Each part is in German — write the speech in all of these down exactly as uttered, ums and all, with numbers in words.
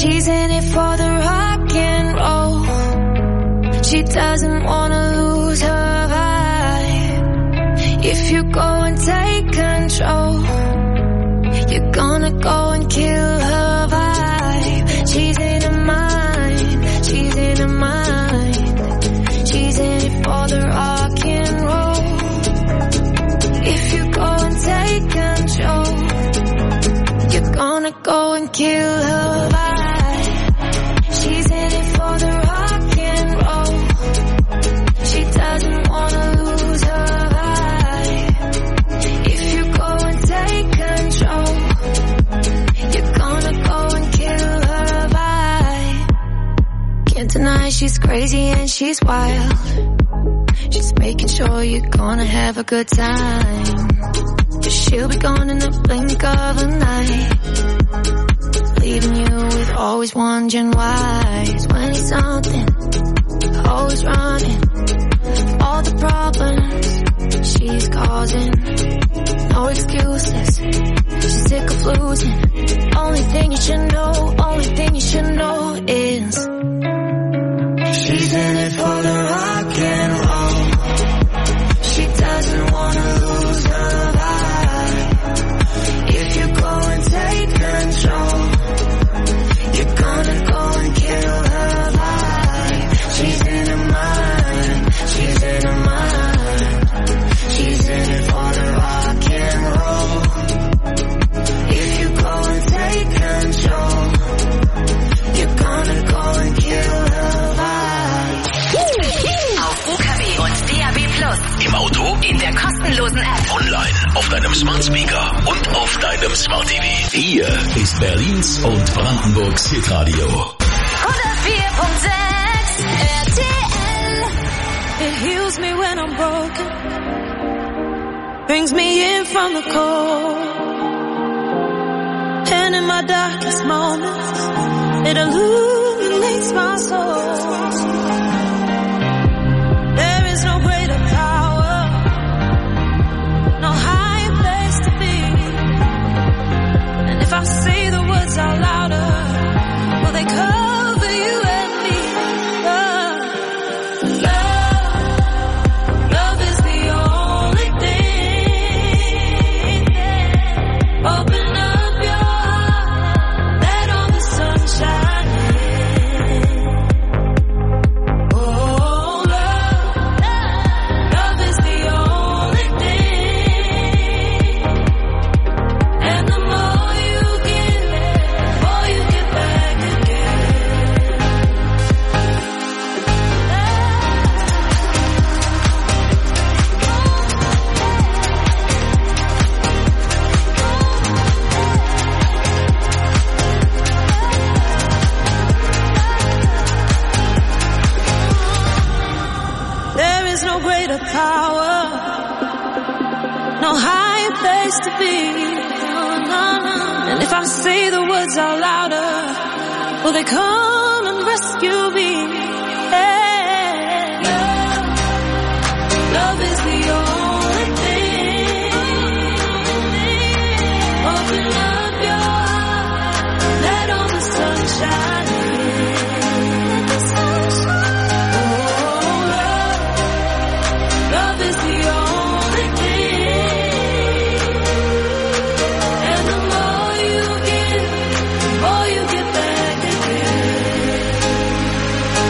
She's in it for the rock and roll. She doesn't wanna lose her vibe. If you go and take control, you're gonna go and kill her vibe. She's in her mind, she's in her mind. She's in it for the rock and roll. If you go and take control, you're gonna go and kill her vibe. She's in it for the rock and roll. She doesn't wanna lose her vibe. If you go and take control, you're gonna go and kill her vibe. Can't deny she's crazy and she's wild. She's making sure you're gonna have a good time. But she'll be gone in the blink of an eye, leaving you with always wondering why. twenty something, always running all the problems she's causing. No excuses, she's sick of losing. Only thing you should know, only thing you should know is she's in it for the rock and roll. She doesn't wanna lose her vibe. If you go and take control, you're gonna go and kill her vibe. She's in her mind, she's in her mind. She's in it for the rock and roll. If you go and take control, you're gonna go and kill her vibe. Auf U K W und D A B Plus. Im Auto, in der kostenlosen App. Online, auf deinem Smart Speaker und auf deinem Smart T V. Hier ist Berlins und Brandenburgs Hitradio. hundertvier Komma sechs R T L. It heals me when I'm broken, brings me in from the cold, and in my darkest moments, it illuminates my soul. There is no greater power, no higher place to be. And if I say the words out louder, will they cover you and me? Love, love, love is the only thing. Open up your heart, let all the sun shine in. Oh, love, love is the only thing. And the more you give, the more you get back again. There is no greater power, no higher place to be. And if I say the words out louder, will they come and rescue me? Hey. Love, love is the only thing. Open up your heart, let all the sun shine in. Oh, love, love is the only thing. And the more you give, the more you get back again.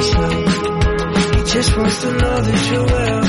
yourself. He just wants to know that you're well.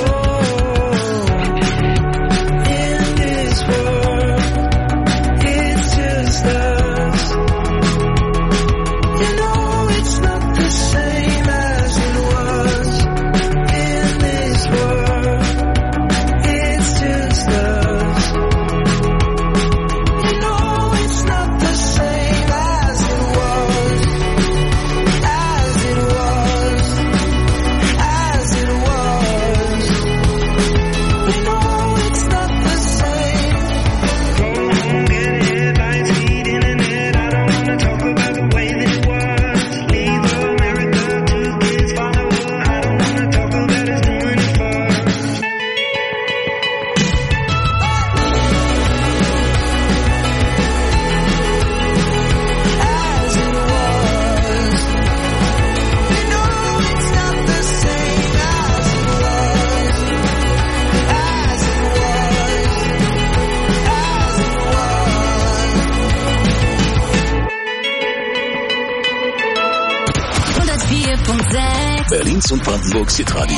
Berlins und Brandenburgs Hitradio.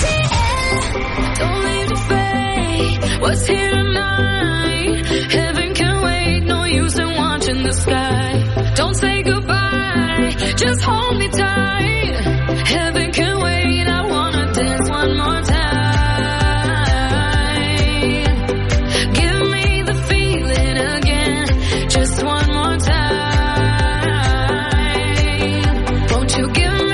Don't leave the fate. What's here tonight? Heaven can wait. No use in watching the sky. Don't say goodbye. Just hold me tight. Heaven can wait. I wanna dance one more time. Give me the feeling again. Just one more time. Won't you give me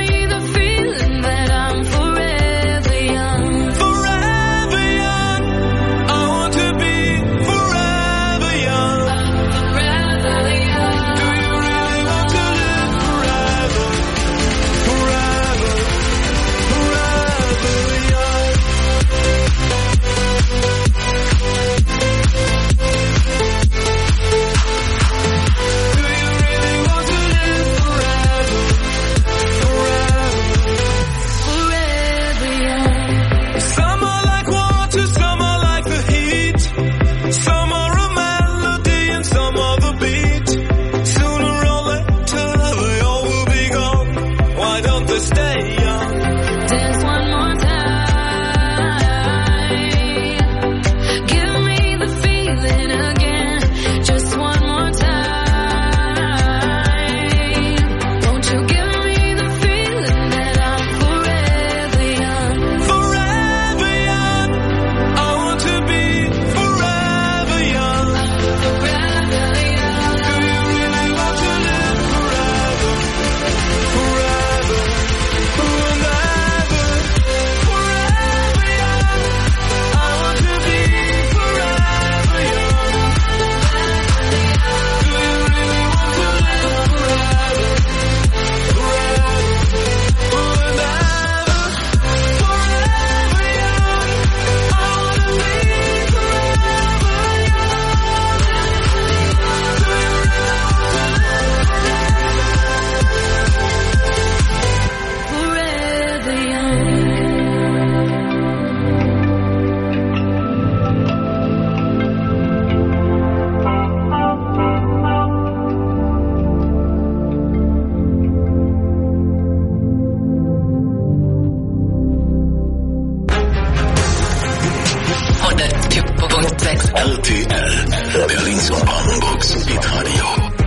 R T L, Berlins und Brandenburgs Hitradio.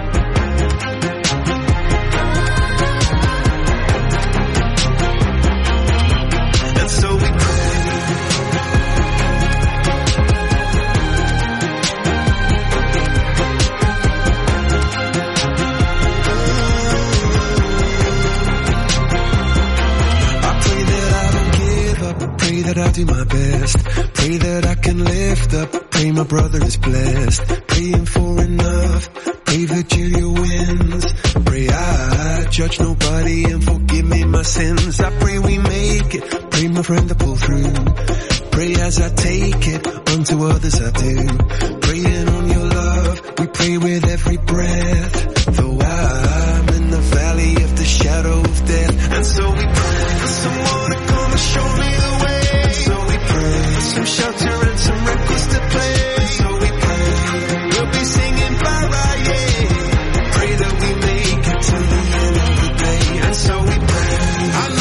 I'll do my best. Pray that I can lift up. Pray my brother is blessed. Praying for enough. Pray Virginia wins. Pray I judge nobody and forgive me my sins. I pray we make it. Pray my friend to pull through. Pray as I take it. Unto others I do. Praying on your love. We pray with every breath. Though I'm in the valley of the shadow of death. And so we pray for someone to come and show me the way. Some shelter and some records to play. So we pray we'll be singing Mariah. Pray that we make it to the end of the day. And so we pray. I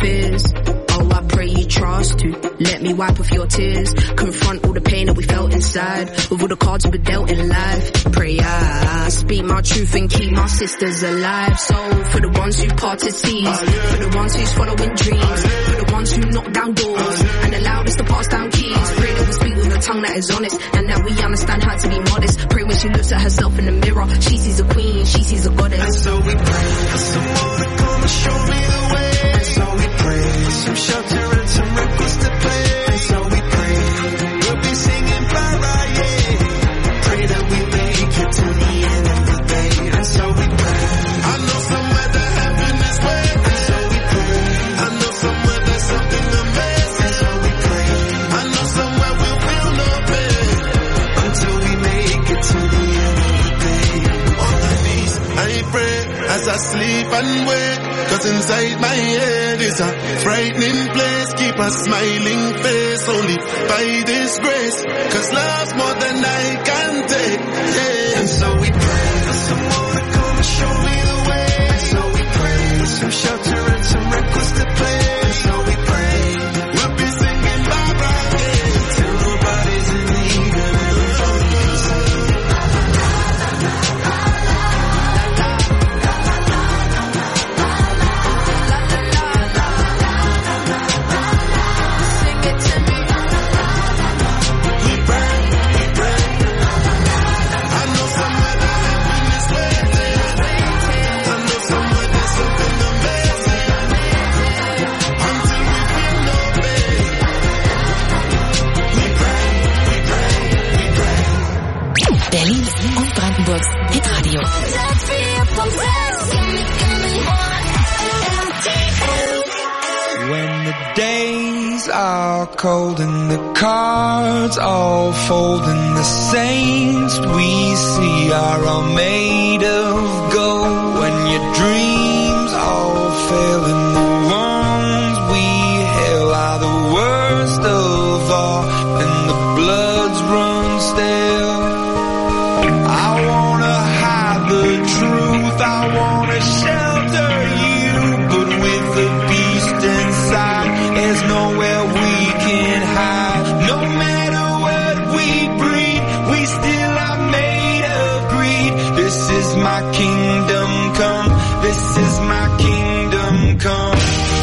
fears. Oh, I pray you trust to let me wipe off your tears. Confront all the pain that we felt inside, with all the cards we were dealt in life. Pray I speak my truth and keep my sisters alive. So for the ones who parted seas, for the ones who's following dreams, for the ones who knock down doors and allowed us to pass down keys. Pray that we speak with a tongue that is honest, and that we understand how to be modest. Pray when she looks at herself in the mirror, she sees a queen, she sees a goddess. And so we pray for someone to come and show me the way. And so we pray for some shelter and some records to play. And so we pray we'll be singing bye bye, yeah. Pray that we make it to the end of the day. And so we pray. I know somewhere that heaven is waiting. And so we pray. I know somewhere there's something amazing. And so we pray. I know somewhere we'll feel no pain until we make it to the end of the day. On my knees I pray as I sleep and wake, 'cause inside my head is a frightening place. Keep a smiling face only by this grace, 'cause love's more than I can take, yeah. And so we pray for someone to come and show me the way. And so we pray for some shelter and some records to play. And so we pray we'll be singing bye bye, yeah, till nobody's in need and everybody can sing. Berlin und Brandenburgs Hitradio. When the days are cold and the cards all fold and the saints we see are all made of gold, when your dreams all fail and the ones we hail are the worst of all and the bloods run stale. I wanna hide the truth, I wanna shelter you, but with the beast inside, there's nowhere we can hide. No matter what we breed, we still are made of greed. This is my kingdom come, this is my kingdom come.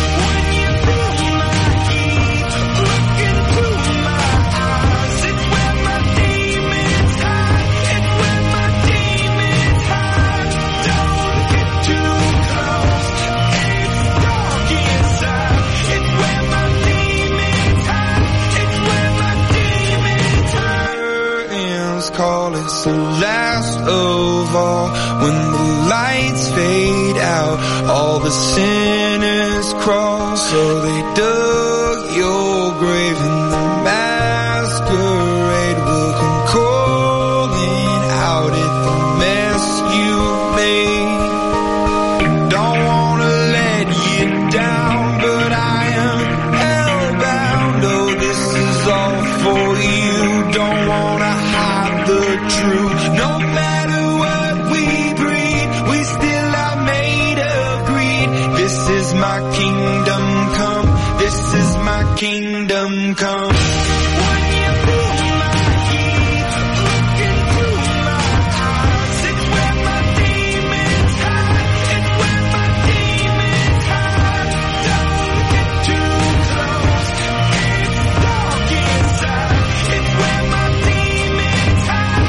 Call it's the last of all. When the lights fade out, all the sinners crawl. So they dug your grave and the masquerade will come calling out at the mess you made. Don't wanna let you down, but I am hellbound. Oh, this is all for you. Don't wanna hide the truth. No matter what we breed, we still are made of greed. This is my kingdom come, this is my kingdom come. When you pull my key, looking through my eyes, it's where my demons hide, it's where my demons hide. Don't get too close, it's dark inside, it's where my demons hide.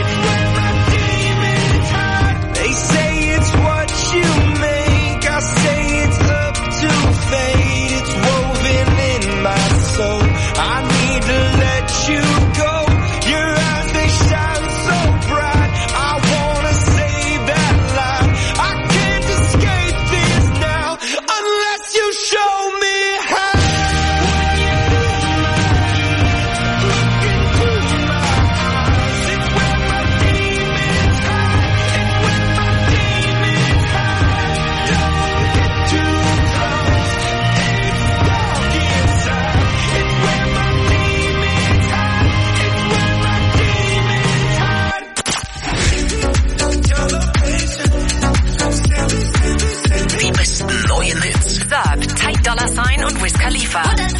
They say it's what you make, I say it's up to fate. It's woven in my soul, I Wiz Khalifa.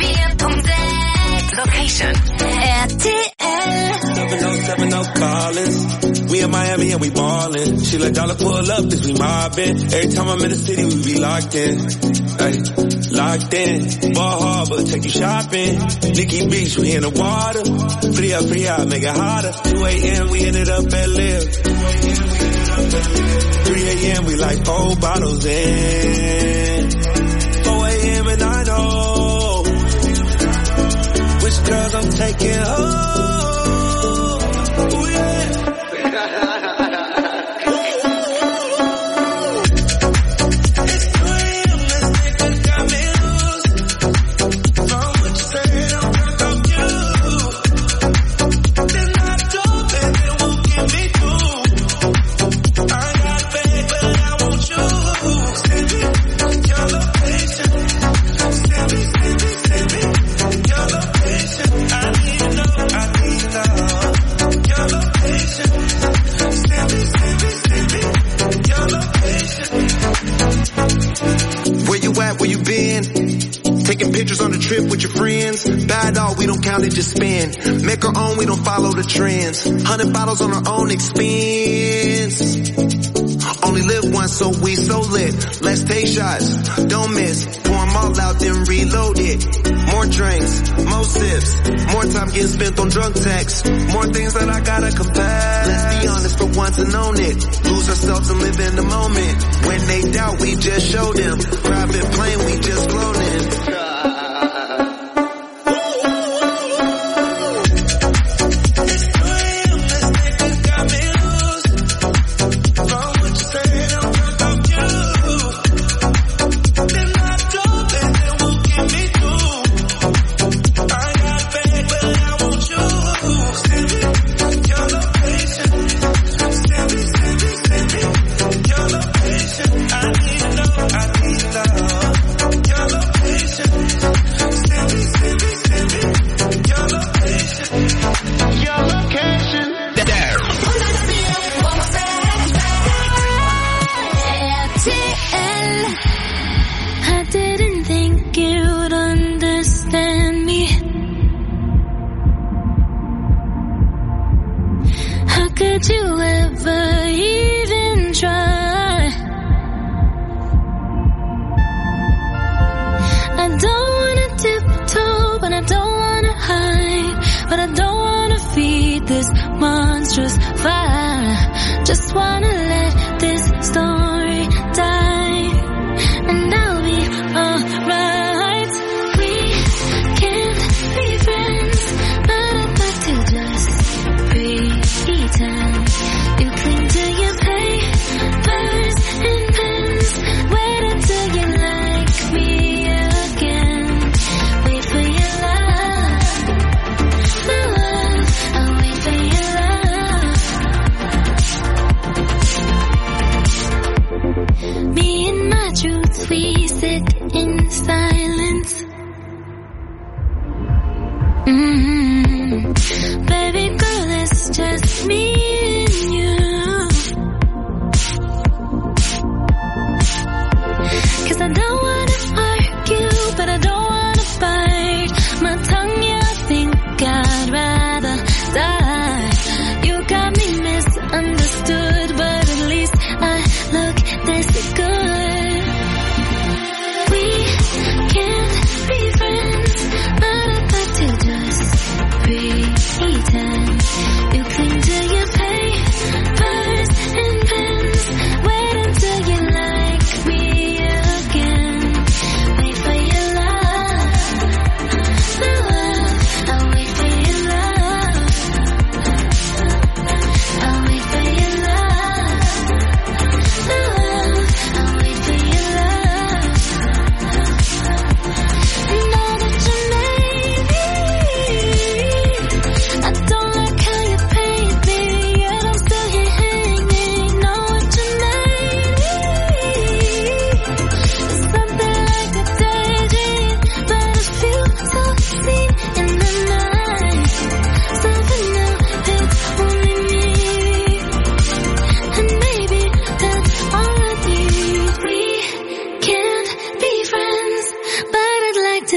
Location R T L. seven oh seven oh callers. We in Miami and we ballin'. She let dollar pull up, cause we mobbin'. Every time I'm in the city, we be locked in. Ay, locked in. Ball Harbor, take you shopping. Nikki Beach, we in the water. Free up, free out, make it hotter. two a.m. we ended up at Live. three a.m. we like four bottles in. four a.m. and I know which girls I'm taking home. Ooh, yeah. Trip with your friends, bad all, we don't count it, just spend. Make our own, we don't follow the trends. Hundred bottles on our own expense. Only live once, so we so lit. Let's take shots, don't miss. Pour them all out, then reload it. More drinks, more sips. More time getting spent on drunk texts. More things that I gotta confess. Let's be honest for once and own it. Lose ourselves and live in the moment. When they doubt, we just show them. Private plane, we just floating.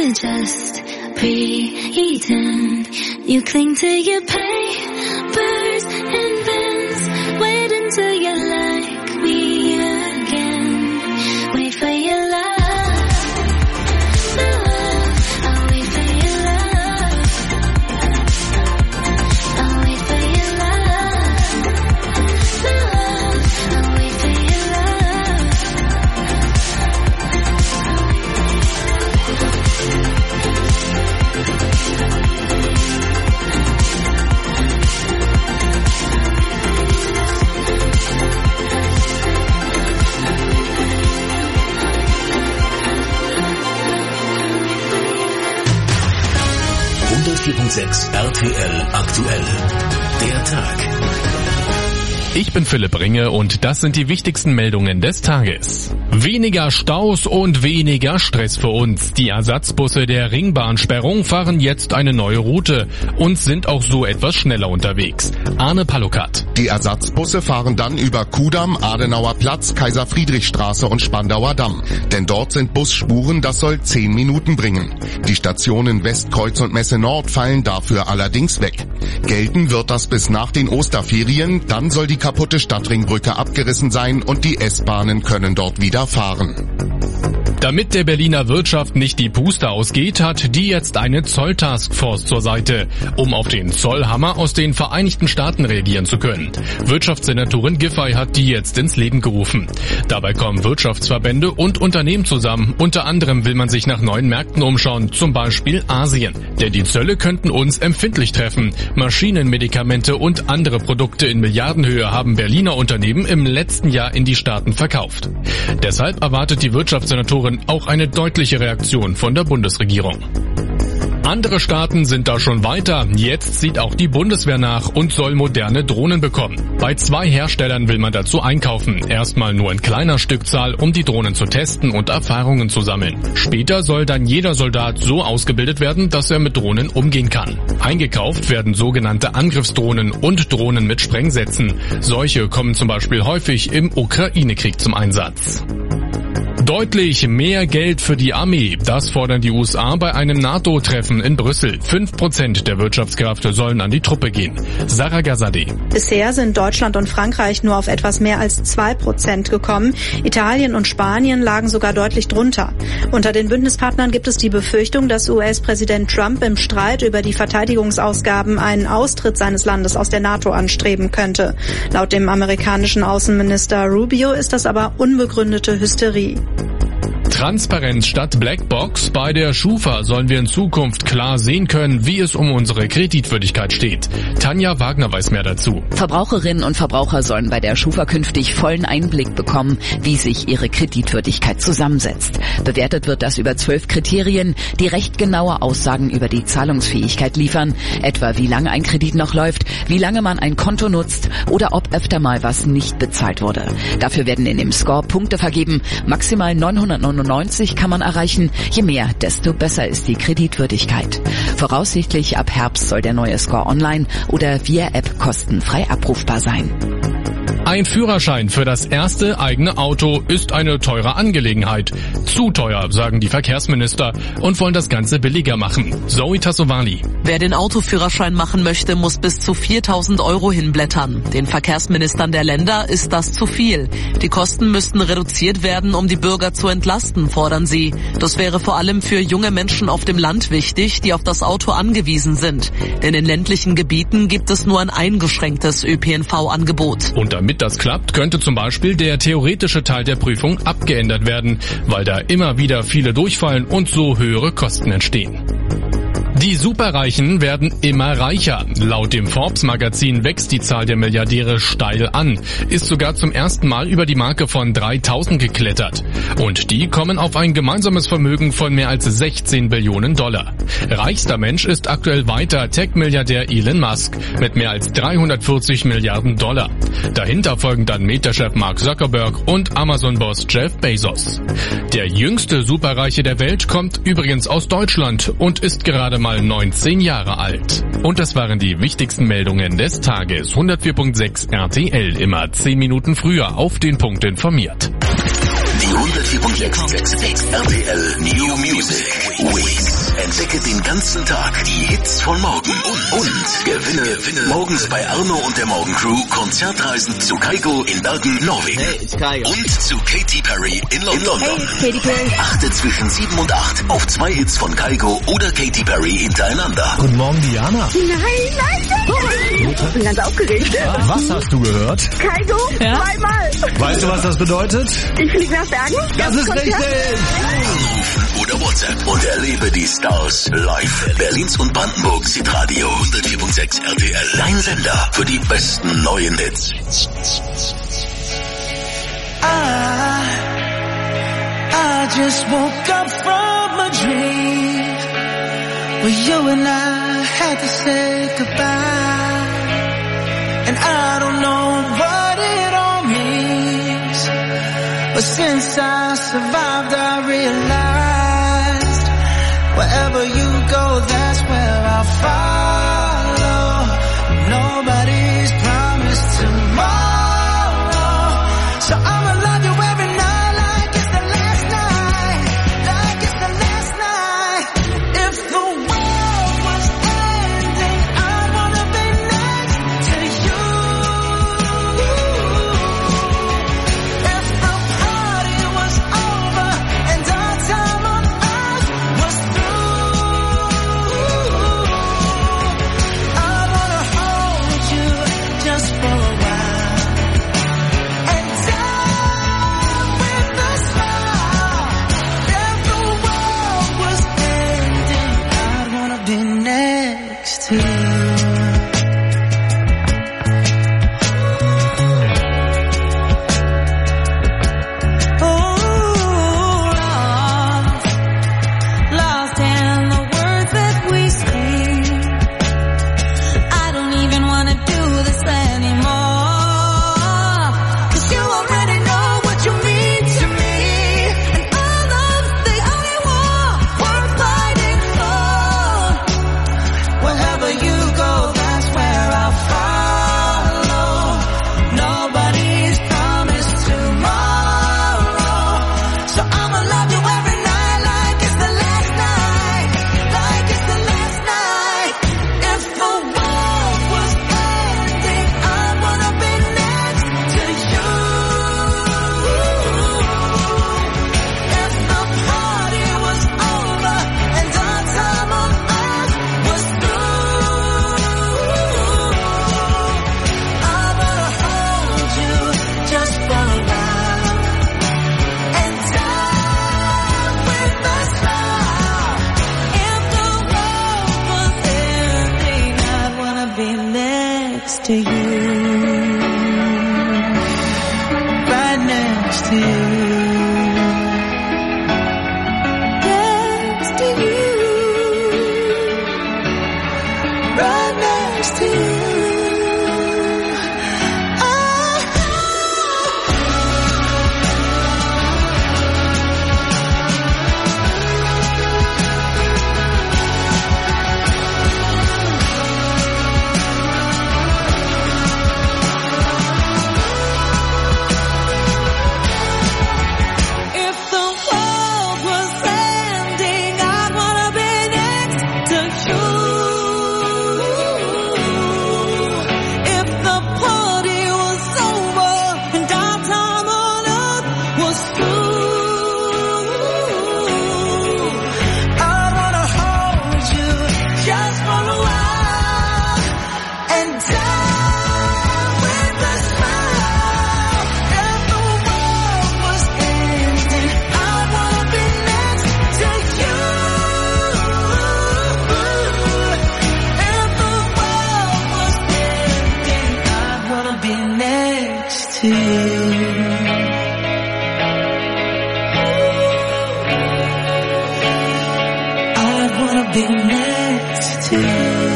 to just pretend. You cling to your papers and pens. Wait until you like me again. Wait for your love. hundertvier Komma sechs R T L aktuell. Der Tag. Ich bin Philipp Ringe und das sind die wichtigsten Meldungen des Tages. Weniger Staus und weniger Stress für uns. Die Ersatzbusse der Ringbahnsperrung fahren jetzt eine neue Route und sind auch so etwas schneller unterwegs. Arne Palukat. Die Ersatzbusse fahren dann über Kudamm, Adenauer Platz, Kaiser-Friedrich-Straße und Spandauer Damm. Denn dort sind Busspuren, das soll zehn Minuten bringen. Die Stationen Westkreuz und Messe Nord fallen dafür allerdings weg. Gelten wird das bis nach den Osterferien, dann soll die kaputte Stadtringbrücke abgerissen sein und die S-Bahnen können dort wieder fahren. Damit der Berliner Wirtschaft nicht die Puste ausgeht, hat die jetzt eine Zolltaskforce zur Seite, um auf den Zollhammer aus den Vereinigten Staaten reagieren zu können. Wirtschaftssenatorin Giffey hat die jetzt ins Leben gerufen. Dabei kommen Wirtschaftsverbände und Unternehmen zusammen. Unter anderem will man sich nach neuen Märkten umschauen, zum Beispiel Asien. Denn die Zölle könnten uns empfindlich treffen. Maschinen, Medikamente und andere Produkte in Milliardenhöhe haben Berliner Unternehmen im letzten Jahr in die Staaten verkauft. Deshalb erwartet die Wirtschaftssenatorin auch eine deutliche Reaktion von der Bundesregierung. Andere Staaten sind da schon weiter. Jetzt sieht auch die Bundeswehr nach und soll moderne Drohnen bekommen. Bei zwei Herstellern will man dazu einkaufen. Erstmal nur in kleiner Stückzahl, um die Drohnen zu testen und Erfahrungen zu sammeln. Später soll dann jeder Soldat so ausgebildet werden, dass er mit Drohnen umgehen kann. Eingekauft werden sogenannte Angriffsdrohnen und Drohnen mit Sprengsätzen. Solche kommen zum Beispiel häufig im Ukraine-Krieg zum Einsatz. Deutlich mehr Geld für die Armee. Das fordern die U S A bei einem NATO-Treffen in Brüssel. Fünf Prozent der Wirtschaftskräfte sollen an die Truppe gehen. Sarah Gazadeh. Bisher sind Deutschland und Frankreich nur auf etwas mehr als zwei Prozent gekommen. Italien und Spanien lagen sogar deutlich drunter. Unter den Bündnispartnern gibt es die Befürchtung, dass U S-Präsident Trump im Streit über die Verteidigungsausgaben einen Austritt seines Landes aus der NATO anstreben könnte. Laut dem amerikanischen Außenminister Rubio ist das aber unbegründete Hysterie. Transparenz statt Blackbox. Bei der Schufa sollen wir in Zukunft klar sehen können, wie es um unsere Kreditwürdigkeit steht. Tanja Wagner weiß mehr dazu. Verbraucherinnen und Verbraucher sollen bei der Schufa künftig vollen Einblick bekommen, wie sich ihre Kreditwürdigkeit zusammensetzt. Bewertet wird das über zwölf Kriterien, die recht genaue Aussagen über die Zahlungsfähigkeit liefern, etwa wie lange ein Kredit noch läuft, wie lange man ein Konto nutzt oder ob öfter mal was nicht bezahlt wurde. Dafür werden in dem Score Punkte vergeben, maximal neunhundertneunundneunzig kann man erreichen. Je mehr, desto besser ist die Kreditwürdigkeit. Voraussichtlich ab Herbst soll der neue Score online oder via App kostenfrei abrufbar sein. Ein Führerschein für das erste eigene Auto ist eine teure Angelegenheit. Zu teuer, sagen die Verkehrsminister und wollen das Ganze billiger machen. Zoe Tassovali. Wer den Autoführerschein machen möchte, muss bis zu viertausend Euro hinblättern. Den Verkehrsministern der Länder ist das zu viel. Die Kosten müssten reduziert werden, um die Bürger zu entlasten, fordern sie. Das wäre vor allem für junge Menschen auf dem Land wichtig, die auf das Auto angewiesen sind. Denn in ländlichen Gebieten gibt es nur ein eingeschränktes Ö P N V-Angebot. Und damit das klappt, könnte zum Beispiel der theoretische Teil der Prüfung abgeändert werden, weil da immer wieder viele durchfallen und so höhere Kosten entstehen. Die Superreichen werden immer reicher. Laut dem Forbes-Magazin wächst die Zahl der Milliardäre steil an, ist sogar zum ersten Mal über die Marke von dreitausend geklettert. Und die kommen auf ein gemeinsames Vermögen von mehr als sechzehn Billionen Dollar. Reichster Mensch ist aktuell weiter Tech-Milliardär Elon Musk mit mehr als dreihundertvierzig Milliarden Dollar. Dahinter folgen dann Meta-Chef Mark Zuckerberg und Amazon-Boss Jeff Bezos. Der jüngste Superreiche der Welt kommt übrigens aus Deutschland und ist gerade mal neunzehn Jahre alt. Und das waren die wichtigsten Meldungen des Tages. hundertvier Komma sechs R T L, immer zehn Minuten früher auf den Punkt informiert. Die hundertvier Komma sechs R T L New Music Week. Entdecke den ganzen Tag die Hits von morgen und, und gewinne, gewinne morgens bei Arno und der Morgencrew Konzertreisen zu Kygo in Bergen, Norwegen. Hey, it's Kygo. Und zu Katy Perry in London. Hey, it's Katy Perry. Achte zwischen sieben und acht auf zwei Hits von Kygo oder Katy Perry hintereinander. Guten Morgen, Diana. Nein, nein, nein. Ich bin ganz aufgeregt. Was hast du gehört? Kygo, ja? Zweimal. Weißt du, was das bedeutet? Ich fliege nach Bergen. Das ist richtig. Anrufen oder WhatsApp und erlebe die Stars live. Berlins und Brandenburgs Hitradio hundertvier Komma sechs R T L. Dein Sender für die besten neuen Hits. I, I just woke up from a dream where you and I had to say goodbye. And I don't know what it all means, but since I survived I realized wherever you go, that's where I'll follow. Nobody's promised tomorrow, so I'ma love you every night like it's the last night, like it's the last night. If the world was ending, I'd wanna be next to you. If the party was over and our time on earth was through, I'd wanna hold you just for a while and die with a smile. If the world was ending, I'd wanna be next to you. Lost in the words that we speak. I don't even wanna do this anymore, 'cause you already know what you mean to me, and all love's the only war worth fighting for. Wherever you go, that's where I'll follow. Nobody's promised tomorrow, so I'ma love you every night like it's the last night, like it's the last night. If the world was ending, I wanna be next to you. If the party was over and our time on earth was through, I wanna hold you just for a while and die with a smile. If the world was ending, I'd wanna be next to you, right next to you, next to you, right next to you. If the world was ending, I'd wanna be next to you. If the party was over and our time on earth was through, I'd wanna hold you just for a while and die with a smile. If the world was ending, I'd wanna be next to you. If the world was ending, I'd wanna be next to you. I'd wanna be next to you.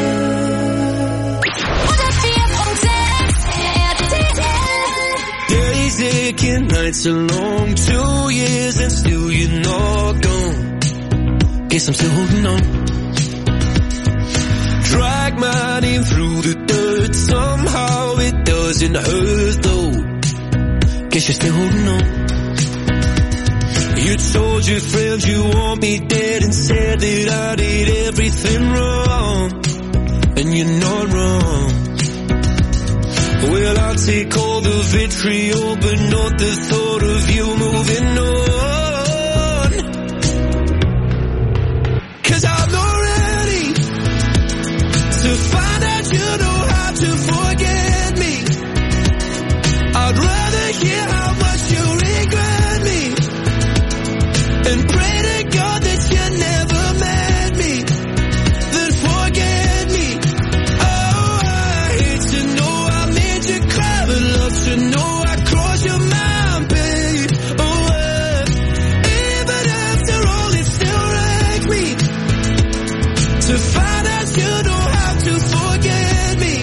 Days aching, nights are long, two years and still you're not gone. Guess I'm still holding on. Drag my name through the dirt, somehow it doesn't hurt though. Guess you're still holding on. You told your friends you want me dead and said that I did everything wrong. And you're not wrong. Well, I'll take all the vitriol, but not the thought of you moving on. 'Cause I'm not ready to find out you know how to forget me. I'd rather hear how much you regret me and pray to God that you never met me, then forget me. Oh, I hate to know I made you cry, but love to know I crossed your mind, babe. Oh, uh, even after all, it still wrecked me to find out you know how to forget me.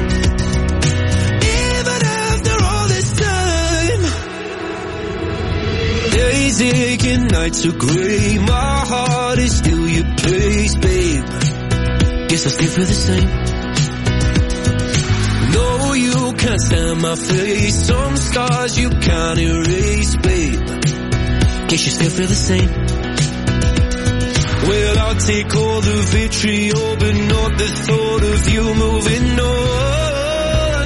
Even after all this time, days aching, nights are grey, my heart is still your place, babe. Guess I still feel the same. No, you can't stand my face, some scars you can't erase, babe. Guess you still feel the same. Well, I'll take all the vitriol, but not the thought of you moving on.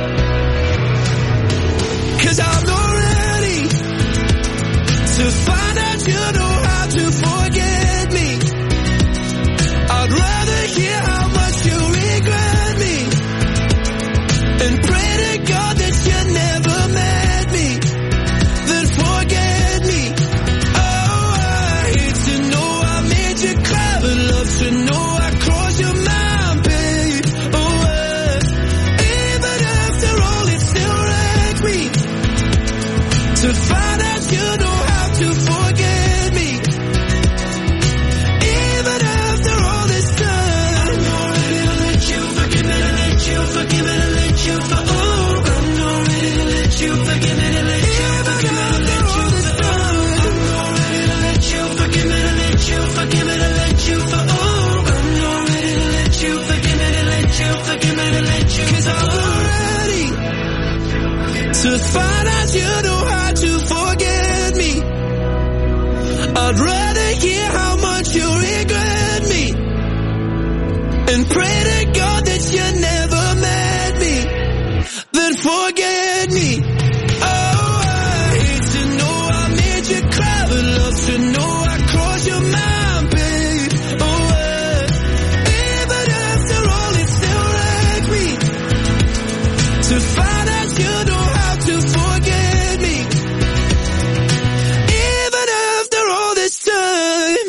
'Cause I'm not ready to find out you know how to forget me. I'd rather hear how much you regret me and pray to God that you never met me, then forget me. Oh, I hate to know I made you cry, but love to know I crossed your mind, babe. Oh, uh, even after all, it still wrecked me to find out you know how to forget me. Even after all this time, I'm not ready to let you forgive me, to let you forgive me, to let you for oh, I'm not ready to let you forgive me, to let you forgive me, to let you for oh, I'm not ready to let you forgive me, to let you forgive me, to let you for oh, I'm not ready to let you forgive me, to let you forgive me, to let you 'cause I'm not ready to find out you know how to forget me. I'd rather hear how much you regret me and pray to God that you never met me, then forget me. Oh, I hate to know I made you cry, but love to know I crossed your mind, babe. Oh, uh, even after all, it still wrecked me to find out you know how to forget me. Even after all this time.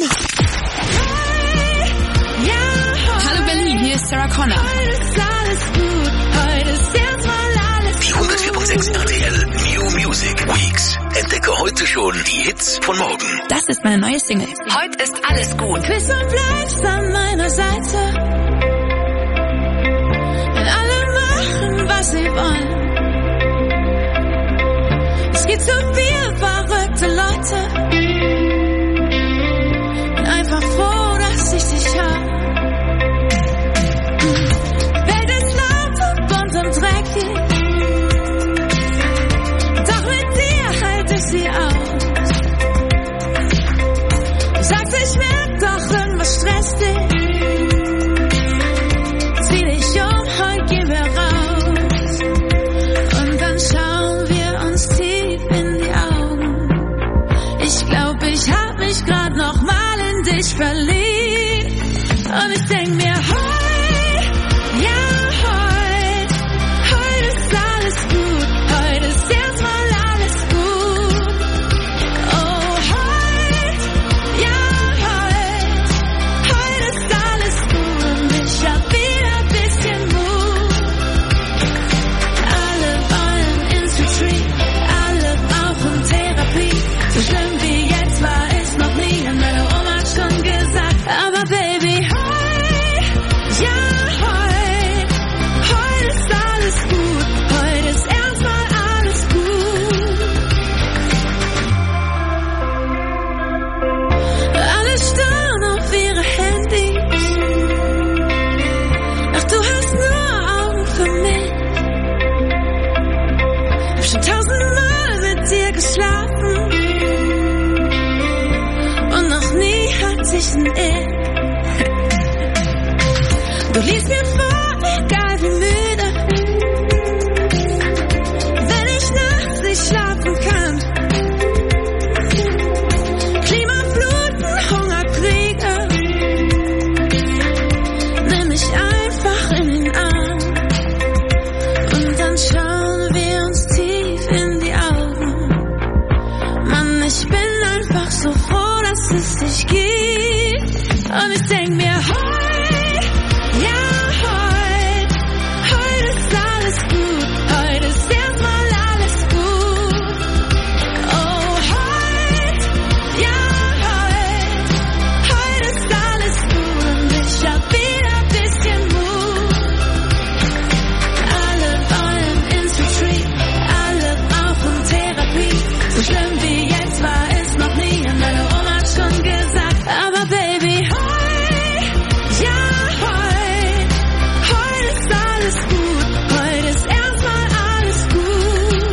Hallo Berlin, hier ist Sarah Connor. Die hundertvier Komma sechs R T L New Music Weeks. Entdecke heute schon die Hits von morgen. Das ist meine neue Single. Heute ist alles gut. Küss und bleibst an meiner Seite, wenn alle machen, was sie wollen. Es gibt so viele verrückte Leute. Bin einfach froh, dass ich dich hab. Welt ist laut und bunt und dreckig, doch mit dir halte ich sie aus. Du sagst, ich merk doch, irgendwas stresst dich. Zieh dich um, heute gehen wir raus und dann schauen wir uns tief in die Augen. Ich glaub, ich hab mich grad noch mal in dich verliebt und ich denk mir, heut, ja heut, heut ist alles gut, heut ist erstmal alles gut. Oh, heut, ja heut, heut ist alles gut und ich hab wieder ein bisschen Mut. Alle wollen ins Retreat, alle brauchen Therapie. So schlimm wie jetzt war es noch nie und meine Oma hat schon gesagt, aber Baby, heut, Du liest mir vor, egal wie müde. Wenn ich nachts nicht schlafen kann. Klimafluten, Hungerkriege. Nimm mich einfach in den Arm. Und dann schauen wir uns tief in die Augen. Mann, ich bin einfach so froh, dass es dich gibt. Und ich denk mir, heut, ja heut, heut ist alles gut, heut ist erstmal alles gut. Oh heut, ja heut, heut ist alles gut und ich hab wieder ein bisschen Mut. Alle wollen ins Retreat, alle brauchen Therapie. So schlimm wie jetzt war es noch nie und meine Oma hat schon gesagt, aber Baby, heut, ja heut, heut ist alles gut, heut ist erstmal alles gut.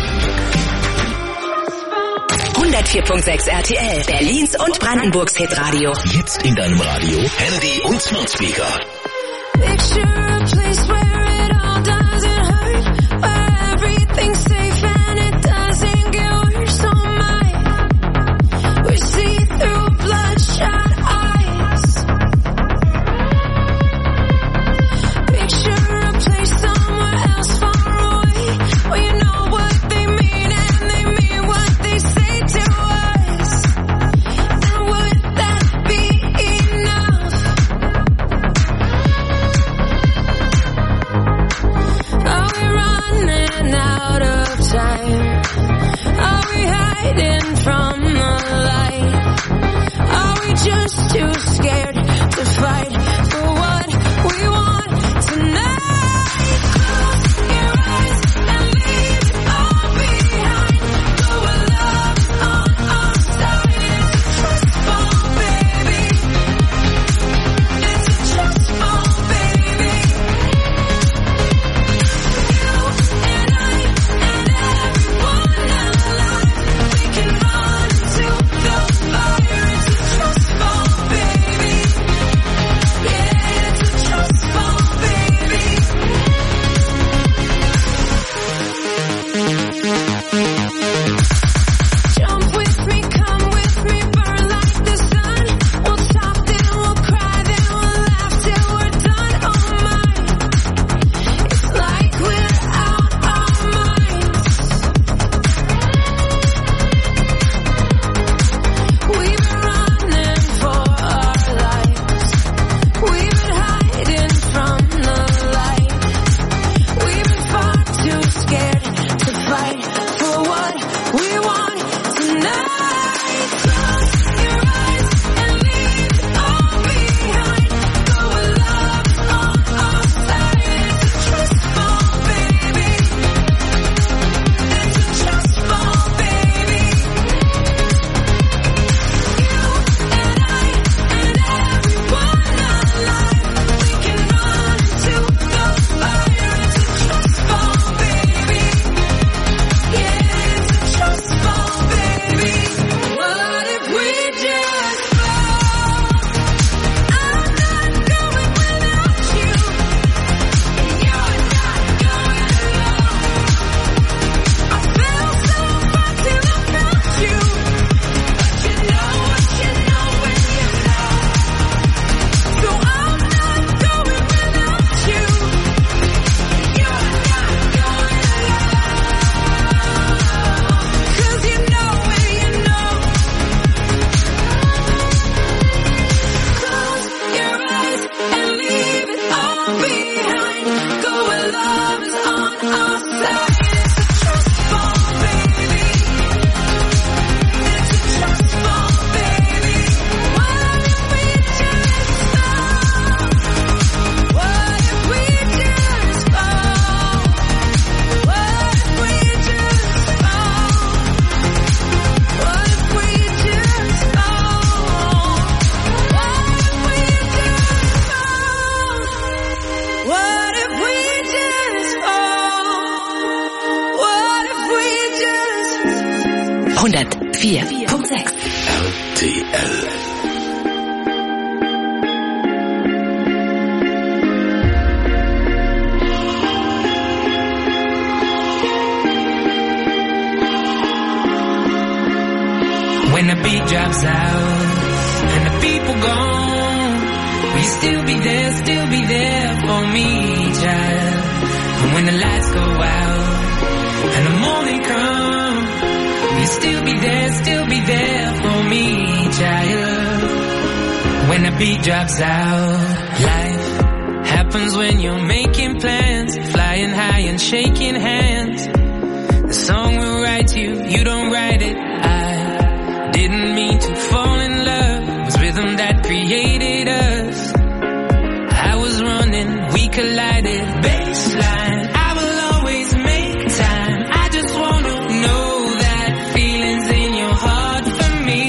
hundertvier Komma sechs R T L, Berlins und Brandenburgs Hitradio. Jetzt in deinem Radio, Handy und Smart Speaker. Picture a place where it all doesn't hurt, where everything's safe and it doesn't get worse. Oh my, we see through bloodshot eyes. Picture a place somewhere else far away, where you know what they mean and they mean what they say to us. And would that be enough? Are we running out of time? Are we hiding from the light? Are we just too scared to fight for what we want tonight? Close your eyes and leave it all behind. Go with love on our side. It's a trust fall, baby. It's a trust fall, baby. You and I and everyone alive, we can run into the fire. It's a trust fall, baby. Yeah, it's a trust fall, baby. Jump with me, come with me, burn like the sun. We'll talk, then we'll cry, then we'll laugh till we're done. Oh my, it's like we're out our minds. We've been running for our lives. We've been hiding from the light. We've been far too scared to fight for what we want tonight. Close your eyes and leave it all behind. Go with love on our side. It's a trust fall, baby. It's a trust fall, baby. You and I and everyone alive, we can run into the fire. It's a trust fall, baby. Yeah, it's a trust fall, baby. What if we just fall? I'm not going without you, and you're not going alone. I fell so far till I found you, but you know what you know when you know. So I'm not going without you, and you're not going alone. 'Cause you know when you know. Close your eyes and leave it all behind. Go where love is on our side. It's a trust fall, baby. It's a trust fall, baby. What if we just fall? What if we just fall? What if we just fall? What if we just fall? What if we just fall? What if we just fall? What if we just hundertvier Komma sechs. R T L. beat drops out and the people gone, will you still be there, still be there for me, child? And when the lights go out and the morning comes, will you still be there, still be there for me, child? When the beat drops out, life happens when you're making plans, flying high and shaking hands. The song will write you, you don't write it. I didn't mean to fall in love, it was rhythm that created us. I was running, we collided, baseline. I will always make time, I just wanna know that feelings in your heart for me.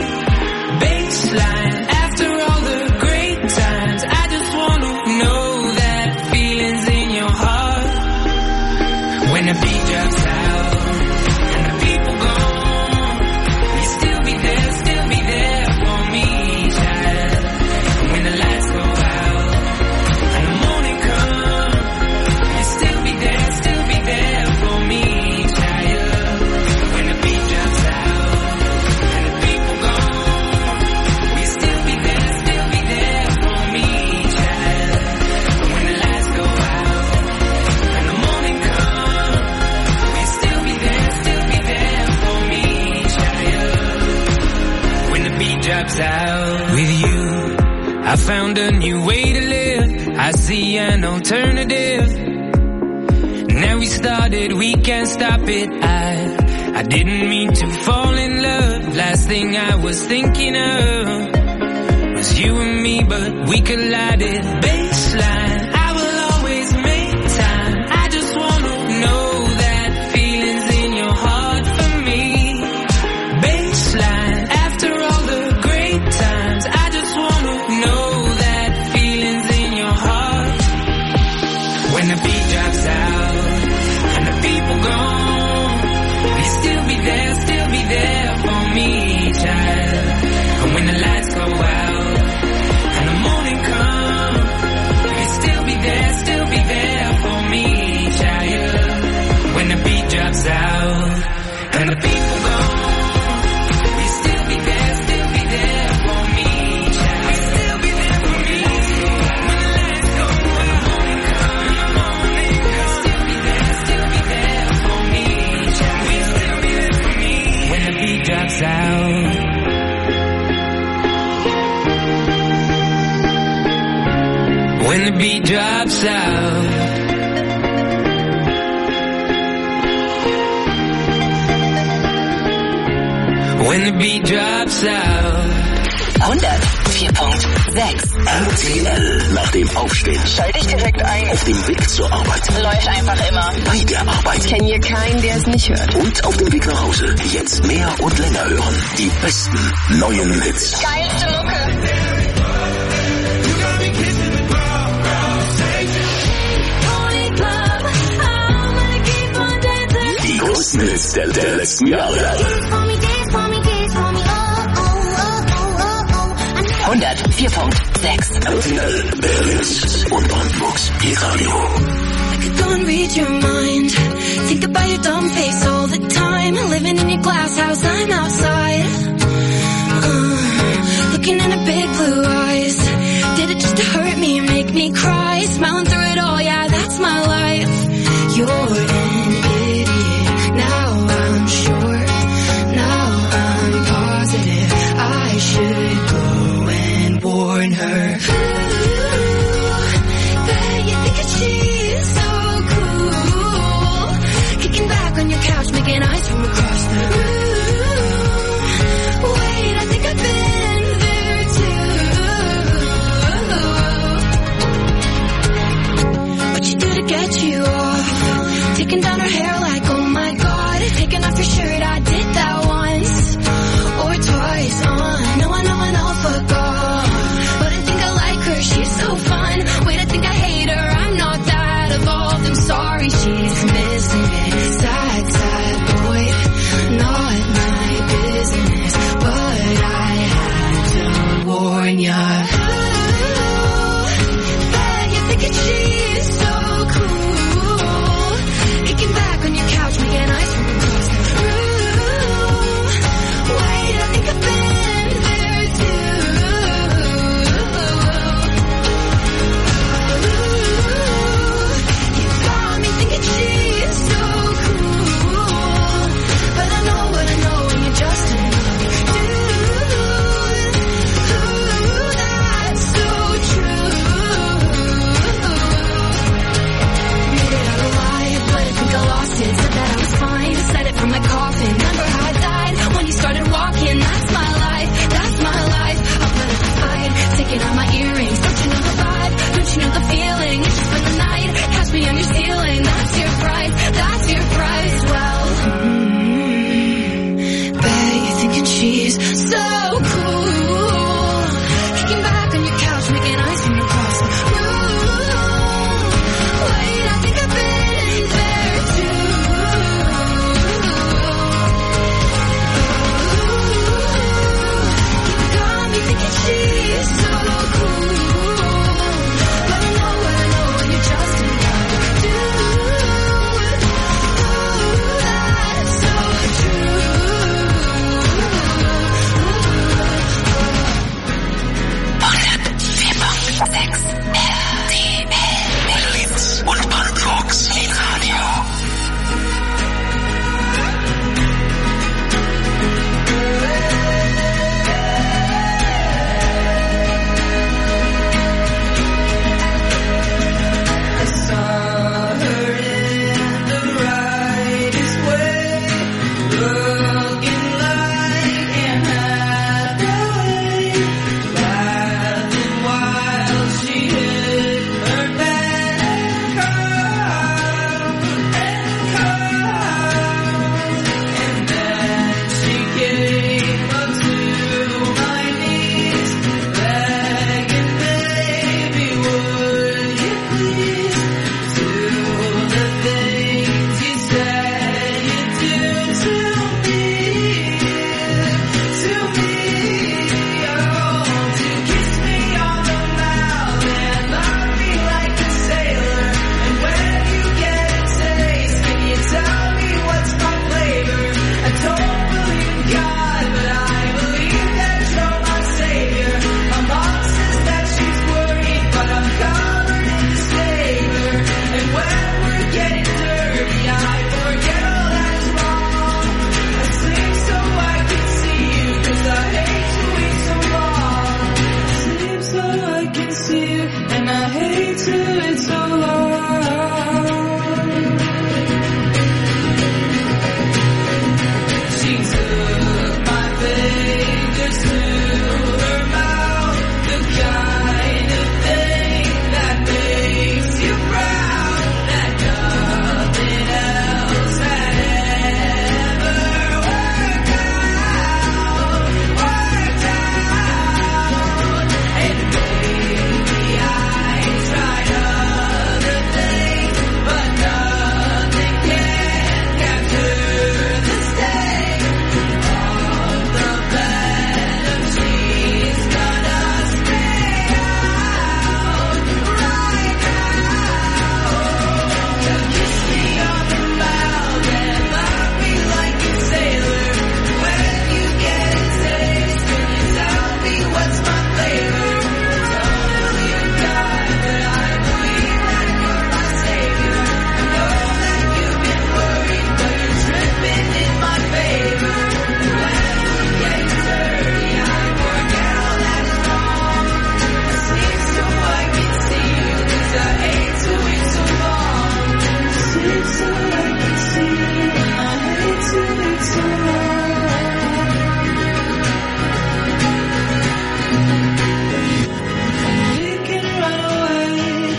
Baseline, after all the great times, I just wanna know that feelings in your heart. When the beat drops out and the people gone, will you still be there, still be there for me, child? And when the lights go out and the morning comes, will you still be there, still be there for me, child? When the beat drops out and the people gone, will you still be there, still be there for me, child? And when the lights go out and the morning comes, will you still be there, still be there for me, child? When the beat drops out. With you, I found a new way to live, I see an alternative. Now we started, we can't stop it. I, I didn't mean to fall in love. Last thing I was thinking of was you and me, but we collided. Baseline, I will always make time, I just wanna know that feelings in your heart for me. Baseline, after all the great times, I just wanna know that feelings in your heart. When the beat drops out and the people gone, will you still be there, still be there for me, child? And when the lights go out and the morning comes, will you still be there, still be there for me, child? When the beat drops out and the people gone, will you still be there, still be there for me, child? Will you still be there for me? When the lights go out and the morning comes, will you still be there, still be there for me, child? Will you still be there for me? When the beat drops out. When the beat drops out. When the beat drops out. hundertvier Komma sechs R T L nach dem Aufstehen. Schalte ich direkt ein. Auf dem Weg zur Arbeit. Läuft einfach immer. Bei der Arbeit. Ich kenne hier keinen, der es nicht hört. Und auf dem Weg nach Hause. Jetzt mehr und länger hören. Die besten neuen Hits. Geilste Mucke. Die größten Hits der, der letzten Jahre. hundertvier Komma sechs R T L, Berlins und Brandenburgs Hit-Radio. I could go and read your mind. Think about your dumb face all the time. Living in your glass house, I'm outside. Uh, looking in her big blue eyes. Did it just to hurt me and make me cry? Smiling through it all, yeah, that's my life. You're an idiot. Now I'm sure. Now I'm positive. I should go and warn her. Ooh, bet you think that she's so cool. Kicking back on your couch, making eyes from across the room. Wait, I think I've been there too.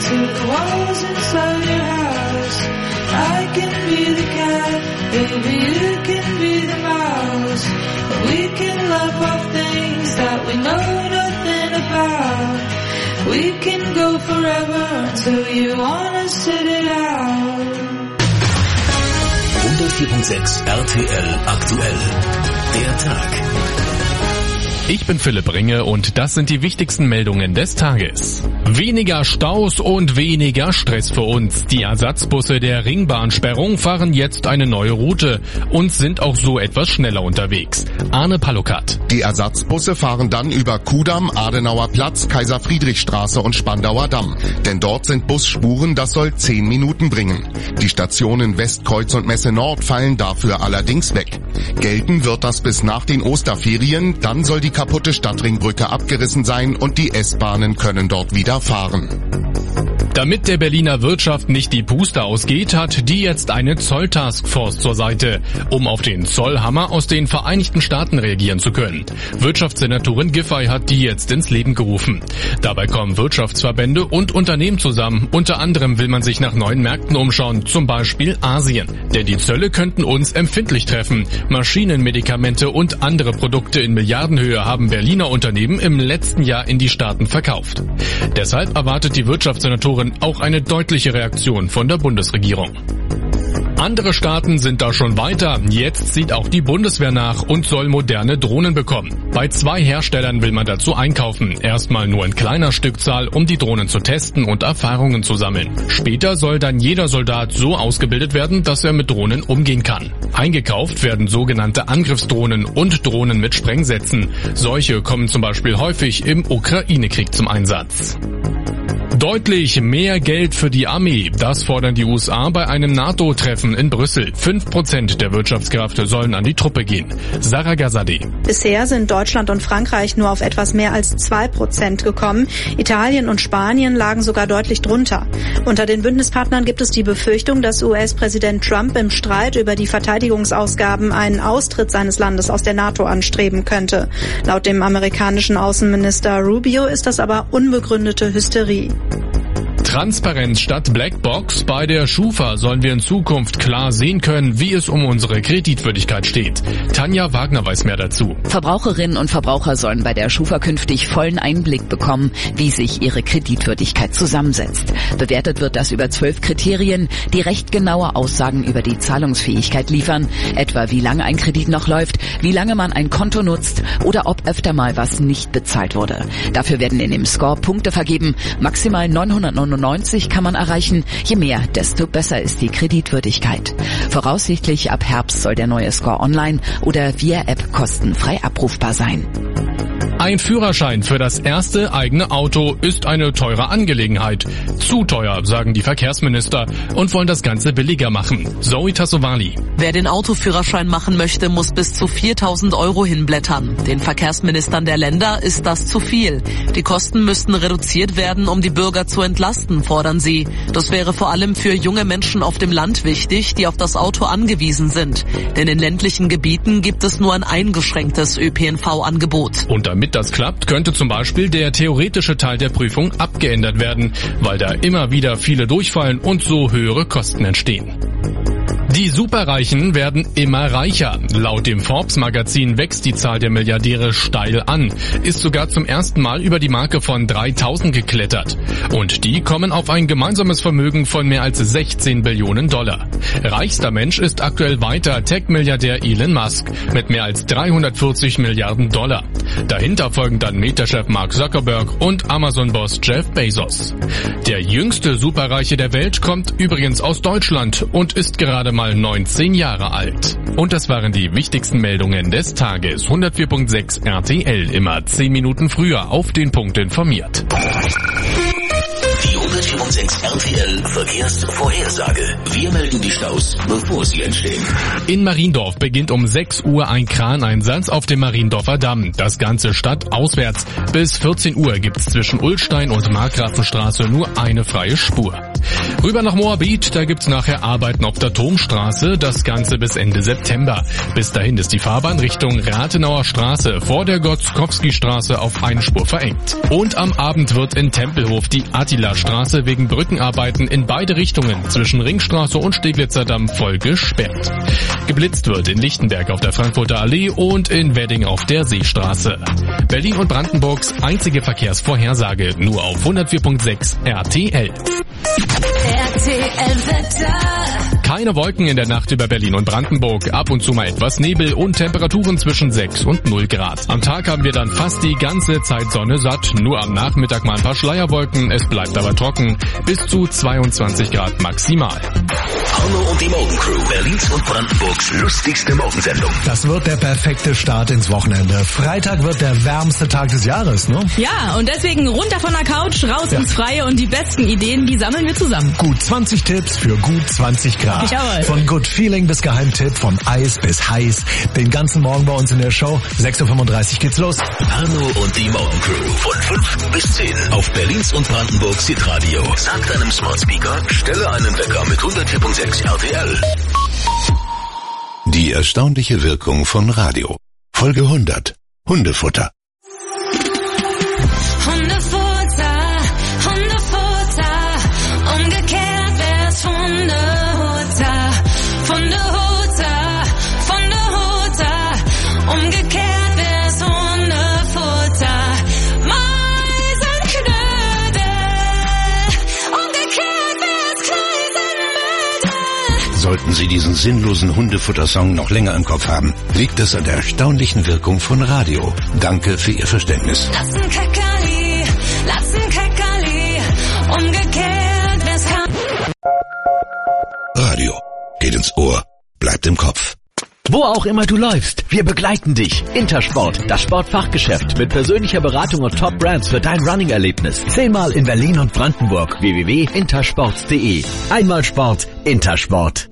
to the walls inside your house. I can be the cat, baby, you can be the mouse. We can laugh off things that we know nothing about. We can go forever until you wanna sit it out. hundertvier Komma sechs R T L aktuell. Der Tag. Ich bin Philipp Ringe und das sind die wichtigsten Meldungen des Tages. Weniger Staus und weniger Stress für uns. Die Ersatzbusse der Ringbahnsperrung fahren jetzt eine neue Route und sind auch so etwas schneller unterwegs. Arne Palukat. Die Ersatzbusse fahren dann über Kudamm, Adenauer Platz, Kaiser-Friedrich-Straße und Spandauer Damm. Denn dort sind Busspuren, das soll zehn Minuten bringen. Die Stationen Westkreuz und Messe Nord fallen dafür allerdings weg. Gelten wird das bis nach den Osterferien, dann soll die kaputte Stadtringbrücke abgerissen sein und die S-Bahnen können dort wieder fahren. Damit der Berliner Wirtschaft nicht die Puste ausgeht, hat die jetzt eine Zolltaskforce zur Seite, um auf den Zollhammer aus den Vereinigten Staaten reagieren zu können. Wirtschaftssenatorin Giffey hat die jetzt ins Leben gerufen. Dabei kommen Wirtschaftsverbände und Unternehmen zusammen. Unter anderem will man sich nach neuen Märkten umschauen, zum Beispiel Asien. Denn die Zölle könnten uns empfindlich treffen. Maschinen, Medikamente und andere Produkte in Milliardenhöhe haben Berliner Unternehmen im letzten Jahr in die Staaten verkauft. Deshalb erwartet die Wirtschaftssenatorin auch eine deutliche Reaktion von der Bundesregierung. Andere Staaten sind da schon weiter. Jetzt zieht auch die Bundeswehr nach und soll moderne Drohnen bekommen. Bei zwei Herstellern will man dazu einkaufen. Erstmal nur in kleiner Stückzahl, um die Drohnen zu testen und Erfahrungen zu sammeln. Später soll dann jeder Soldat so ausgebildet werden, dass er mit Drohnen umgehen kann. Eingekauft werden sogenannte Angriffsdrohnen und Drohnen mit Sprengsätzen. Solche kommen zum Beispiel häufig im Ukraine-Krieg zum Einsatz. Deutlich mehr Geld für die Armee, das fordern die U S A bei einem NATO-Treffen in Brüssel. Fünf Prozent der Wirtschaftskräfte sollen an die Truppe gehen. Sarah Gazadeh. Bisher sind Deutschland und Frankreich nur auf etwas mehr als zwei Prozent gekommen. Italien und Spanien lagen sogar deutlich drunter. Unter den Bündnispartnern gibt es die Befürchtung, dass U S-Präsident Trump im Streit über die Verteidigungsausgaben einen Austritt seines Landes aus der NATO anstreben könnte. Laut dem amerikanischen Außenminister Rubio ist das aber unbegründete Hysterie. Transparenz statt Blackbox. Bei der Schufa sollen wir in Zukunft klar sehen können, wie es um unsere Kreditwürdigkeit steht. Tanja Wagner weiß mehr dazu. Verbraucherinnen und Verbraucher sollen bei der Schufa künftig vollen Einblick bekommen, wie sich ihre Kreditwürdigkeit zusammensetzt. Bewertet wird das über zwölf Kriterien, die recht genaue Aussagen über die Zahlungsfähigkeit liefern, etwa wie lange ein Kredit noch läuft, wie lange man ein Konto nutzt oder ob öfter mal was nicht bezahlt wurde. Dafür werden in dem Score Punkte vergeben, maximal neunhundertneunundneunzig kann man erreichen. Je mehr, desto besser ist die Kreditwürdigkeit. Voraussichtlich ab Herbst soll der neue Score online oder via App kostenfrei abrufbar sein. Ein Führerschein für das erste eigene Auto ist eine teure Angelegenheit. Zu teuer, sagen die Verkehrsminister und wollen das Ganze billiger machen. Zoe Tassovali. Wer den Autoführerschein machen möchte, muss bis zu viertausend Euro hinblättern. Den Verkehrsministern der Länder ist das zu viel. Die Kosten müssten reduziert werden, um die Bürger zu entlasten, fordern sie. Das wäre vor allem für junge Menschen auf dem Land wichtig, die auf das Auto angewiesen sind. Denn in ländlichen Gebieten gibt es nur ein eingeschränktes Ö P N V-Angebot. Und damit das klappt, könnte zum Beispiel der theoretische Teil der Prüfung abgeändert werden, weil da immer wieder viele durchfallen und so höhere Kosten entstehen. Die Superreichen werden immer reicher. Laut dem Forbes-Magazin wächst die Zahl der Milliardäre steil an, ist sogar zum ersten Mal über die Marke von dreitausend geklettert. Und die kommen auf ein gemeinsames Vermögen von mehr als sechzehn Billionen Dollar. Reichster Mensch ist aktuell weiter Tech-Milliardär Elon Musk mit mehr als dreihundertvierzig Milliarden Dollar. Dahinter folgen dann Meta-Chef Mark Zuckerberg und Amazon-Boss Jeff Bezos. Der jüngste Superreiche der Welt kommt übrigens aus Deutschland und ist gerade mal neunzehn Jahre alt. Und das waren die wichtigsten Meldungen des Tages. hundertvier Komma sechs R T L, immer zehn Minuten früher auf den Punkt informiert. Die hundertvier Komma sechs R T L Verkehrsvorhersage. Wir Wir melden die Staus, bevor sie entstehen. In Mariendorf beginnt um sechs Uhr ein Kraneinsatz auf dem Mariendorfer Damm. Das Ganze stadtauswärts. Bis vierzehn Uhr gibt's zwischen Ullstein und Markgrafenstraße nur eine freie Spur. Rüber nach Moabit, da gibt's nachher Arbeiten auf der Turmstraße, das Ganze bis Ende September. Bis dahin ist die Fahrbahn Richtung Rathenauer Straße vor der Gotzkowski-Straße auf eine Spur verengt. Und am Abend wird in Tempelhof die Attila-Straße wegen Brückenarbeiten in beide Richtungen zwischen Ringstraße und Steglitzer Damm voll gesperrt. Geblitzt wird in Lichtenberg auf der Frankfurter Allee und in Wedding auf der Seestraße. Berlin und Brandenburgs einzige Verkehrsvorhersage nur auf hundertvier Komma sechs R T L. R T L-Wetter. Keine Wolken in der Nacht über Berlin und Brandenburg, ab und zu mal etwas Nebel und Temperaturen zwischen sechs und null Grad. Am Tag haben wir dann fast die ganze Zeit Sonne satt, nur am Nachmittag mal ein paar Schleierwolken, es bleibt aber trocken, bis zu zweiundzwanzig Grad maximal. Arno und die Morgencrew, Berlins und Brandenburgs lustigste Morgensendung. Das wird der perfekte Start ins Wochenende. Freitag wird der wärmste Tag des Jahres, ne? Ja, und deswegen runter von der Couch, raus ja. ins Freie und die besten Ideen, die sammeln wir zusammen. Gut zwanzig Tipps für gut zwanzig Grad. Jawohl. Von Good Feeling bis Geheimtipp, von Eis bis heiß. Den ganzen Morgen bei uns in der Show. sechs Uhr fünfunddreißig geht's los. Arno und die Morgencrew von fünf bis zehn auf Berlins und Brandenburgs Hitradio. Sag deinem Smart Speaker, stelle einen Wecker mit hundertvier Komma sechs R T L. Die erstaunliche Wirkung von Radio. Folge hundert. Hundefutter. Hundefutter, Hundefutter, umgekehrt wär's Hundehutter. Hundehutter, Hundehutter, umgekehrt wär's Hundefutter. Meisenknödel, umgekehrt wär's Kneisenmödel. Sollten Sie diesen sinnlosen Hundefuttersong noch länger im Kopf haben, liegt es an der erstaunlichen Wirkung von Radio. Danke für Ihr Verständnis. Lass ein Kackerli, lass ein Kackerli, umgekehrt wär's Her- Radio geht ins Ohr, bleibt im Kopf. Wo auch immer du läufst, wir begleiten dich. Intersport, das Sportfachgeschäft mit persönlicher Beratung und Top-Brands für dein Running-Erlebnis. Zehnmal in Berlin und Brandenburg. w w w punkt intersport punkt de. Einmal Sport, Intersport.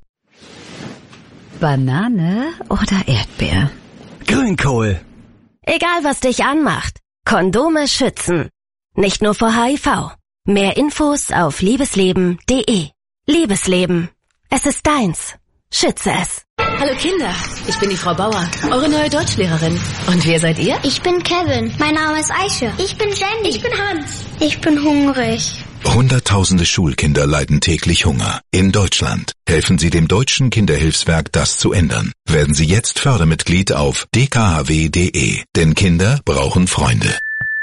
Banane oder Erdbeer? Grünkohl. Egal was dich anmacht, Kondome schützen. Nicht nur vor H I V. Mehr Infos auf liebesleben punkt de. Liebesleben. Es ist deins. Schütze es. Hallo Kinder, ich bin die Frau Bauer, eure neue Deutschlehrerin. Und wer seid ihr? Ich bin Kevin. Mein Name ist Aisha. Ich bin Jenny. Ich bin Hans. Ich bin hungrig. Hunderttausende Schulkinder leiden täglich Hunger. In Deutschland. Helfen Sie dem Deutschen Kinderhilfswerk, das zu ändern. Werden Sie jetzt Fördermitglied auf d k h w punkt de. Denn Kinder brauchen Freunde.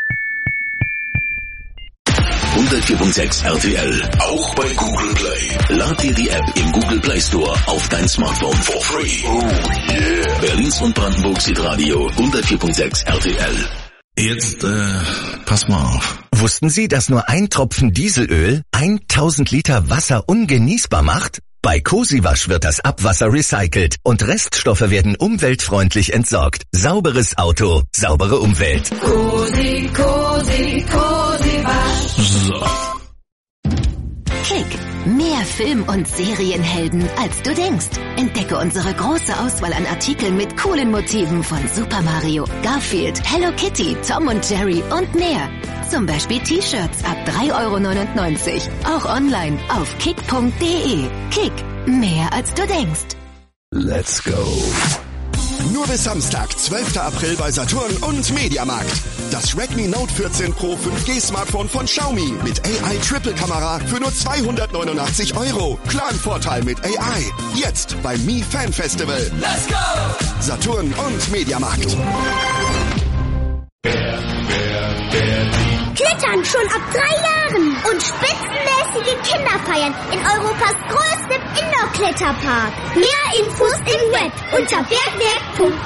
hundertvier Komma sechs R T L, auch bei Google Play. Lad dir die App im Google Play Store auf dein Smartphone for free. Oh yeah. Berlins und Brandenburgs Hitradio hundertvier Komma sechs R T L. Jetzt, äh, pass mal auf. Wussten Sie, dass nur ein Tropfen Dieselöl tausend Liter Wasser ungenießbar macht? Bei Cosiwasch wird das Abwasser recycelt und Reststoffe werden umweltfreundlich entsorgt. Sauberes Auto, saubere Umwelt. Cosi, Cosi, Cosiwasch. So. Kick. Mehr Film- und Serienhelden, als du denkst. Entdecke unsere große Auswahl an Artikeln mit coolen Motiven von Super Mario, Garfield, Hello Kitty, Tom und Jerry und mehr. Zum Beispiel T-Shirts ab drei Euro neunundneunzig. Auch online auf kick punkt de. Kick. Mehr als du denkst. Let's go. Nur bis Samstag, zwölfter April bei Saturn und Mediamarkt. Das Redmi Note vierzehn Pro fünf G Smartphone von Xiaomi mit A I-Triple-Kamera für nur zweihundertneunundachtzig Euro. Klaren Vorteil mit A I. Jetzt beim Mi Fan Festival. Let's go! Saturn und Mediamarkt. Klettern schon ab drei Jahren und spitzenmäßige Kinderfeiern in Europas größtem Indoor-Kletterpark. Mehr Infos im Web unter bergwerk punkt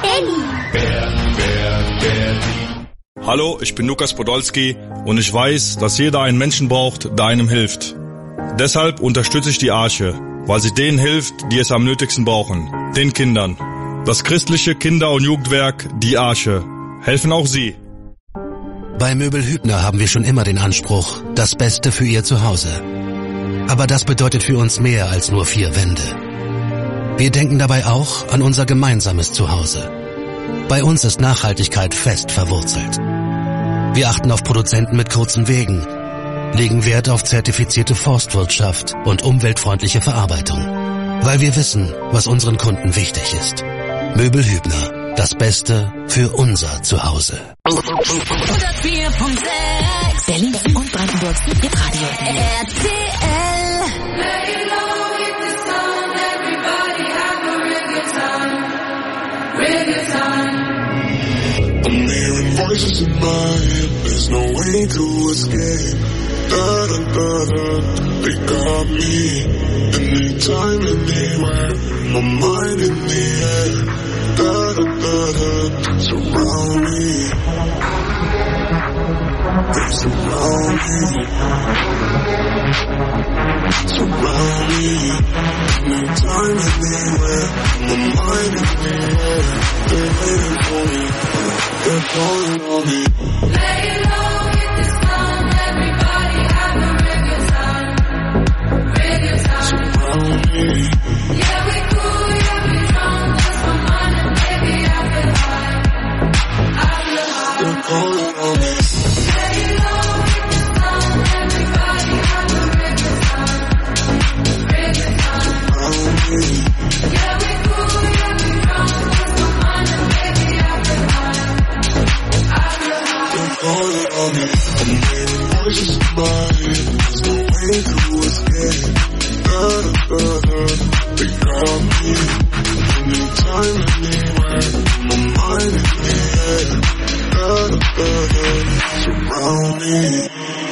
berlin. Hallo, ich bin Lukas Podolski und ich weiß, dass jeder einen Menschen braucht, der einem hilft. Deshalb unterstütze ich die Arche, weil sie denen hilft, die es am nötigsten brauchen, den Kindern. Das christliche Kinder- und Jugendwerk, die Arche, helfen auch sie. Bei Möbel Hübner haben wir schon immer den Anspruch, das Beste für Ihr Zuhause. Aber das bedeutet für uns mehr als nur vier Wände. Wir denken dabei auch an unser gemeinsames Zuhause. Bei uns ist Nachhaltigkeit fest verwurzelt. Wir achten auf Produzenten mit kurzen Wegen, legen Wert auf zertifizierte Forstwirtschaft und umweltfreundliche Verarbeitung, weil wir wissen, was unseren Kunden wichtig ist. Möbel Hübner, das Beste für unser Zuhause. hundertvier Komma sechs Berlin und Brandenburgs Hitradio R T L. I'm hearing voices in my head, there's no way to escape. Da da da da, they got me. Anytime, anywhere, my mind in the air. Da da da da, surround me. They surround me. Surround me. Anytime, anywhere, my mind in the air. They're waiting for me. They're calling on me. Lay low, hit the song, everybody have a real good time. Real good time. Surround me. Yeah, we cool, yeah, we drunk, lost my mind and baby I feel high. I feel high. They're calling on me. Lay low, hit the song, everybody have a real good time. Real good time. Surround me. Yeah, we cool, yeah, we drunk, lost my mind and baby I feel high. They're calling on me. I'm hearing voices in my head. There's no way to escape. Da da da da, they got me. Anytime, anywhere, my mind in the air. Da da da da, surround me.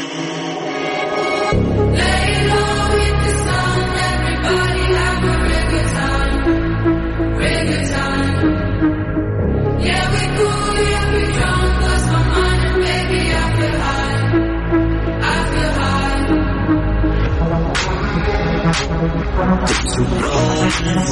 Lay low, hit the song, everybody have a real good time. Real good time. Yeah, we cool, yeah, we drunk, lost my mind and baby I feel high. I feel high. They surround me.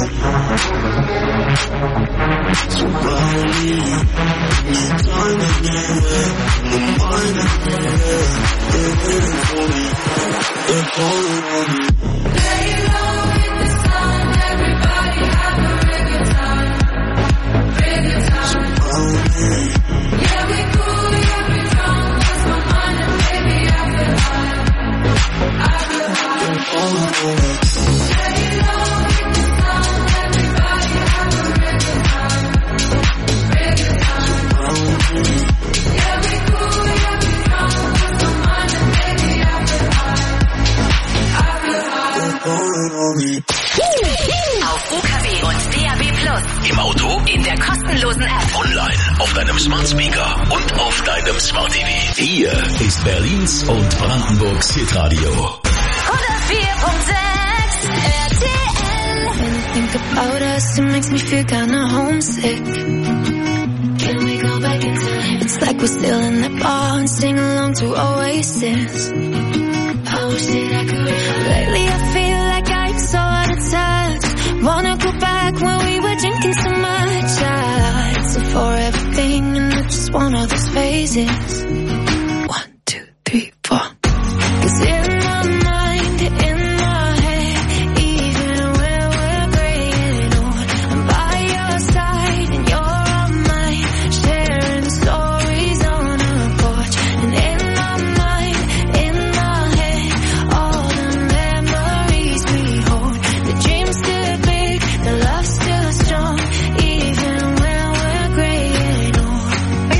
Surround me. Anytime, anywhere, my mind in the air. They're waiting for me. They're calling on me. Lay low, hit the song, everybody have a real good time. Real good time. Surround me. Yeah, we cool, yeah, we drunk, lost my mind and baby I feel high. I feel high. They're calling on me. Lay low, hit the song, everybody have a real good time. Real good time. Surround me. Yeah, we cool, yeah, we drunk, lost my mind and baby I feel high. I feel high. They're calling on me. Auf U K W und D A B Plus. Im Auto, in der kostenlosen App, online, auf deinem Smart Speaker und auf deinem Smart T V. Hier ist Berlins und Brandenburgs Hitradio. hundertvier Komma sechs R T L. When I think about us, it makes me feel kinda homesick. Can we go back in time? It's like we're still in that bar and sing along to Oasis. I wish that I could. Lately I feel like I'm so out of touch. Wanna go back when we were drinking so much. I, it's a forever thing and I just want all those phases. One, two, three, four. 'Cause in my mind, in my head, even when we're graying old, I'm by your side and you're on mine, sharing stories on a porch. And in my mind, in my head, all the memories we hold. The dream's still big, the love's still strong, even when we're graying old.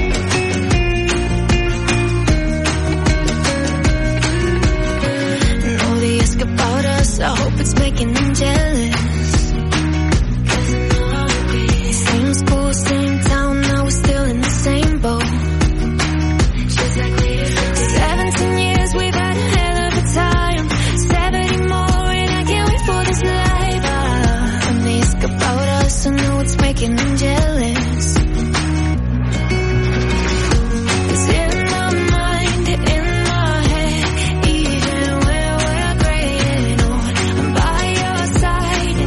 And all they ask about us, I hope it's making them jealous. 'Cause I know how it be. Same school, same town, now we're still in the same boat. Just like we did. Seventeen years, we've had a hell of a time. Seventy more, and I can't wait for this life. Ah, when they ask about us, I know it's making them jealous. 'Cause in my mind, in my head, even when we're graying old, I'm by your side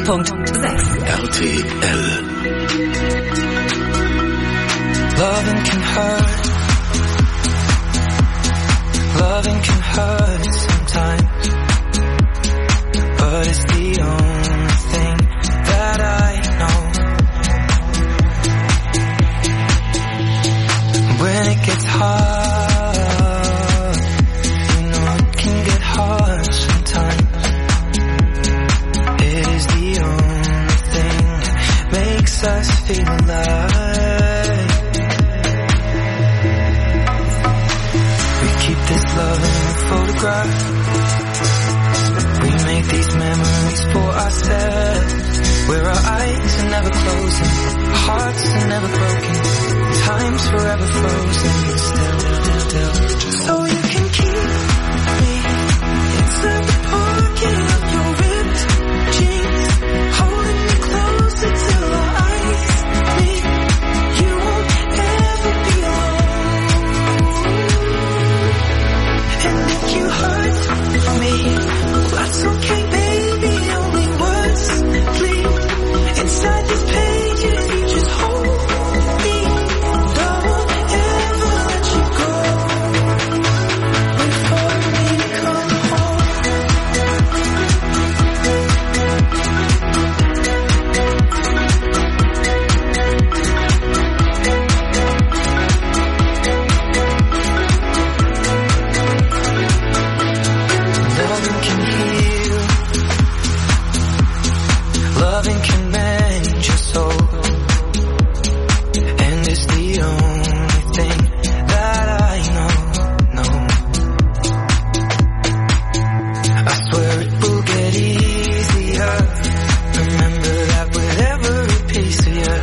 Punkt sechs. R T L. Loving can hurt. Loving can hurt sometimes, but it's the only thing that I know. When it gets hard, you know it can get hard sometimes. It is the only thing that makes us feel alive. This love in a photograph. We make these memories for ourselves, where our eyes are never closing, our hearts are never broken, time's forever frozen. Still, still, so you can keep me inside the pocket of your ripped jeans, holding me closer till our eyes meet. You won't ever be alone. And if you hurt me, that's okay, baby. Only words bleed inside these pages. You just hold me. Don't ever let you go. Wait for me to come home. Loving can heal. Loving can mend your soul. And it's the only thing that I know, no. I swear it will get easier. Remember that with every piece of you.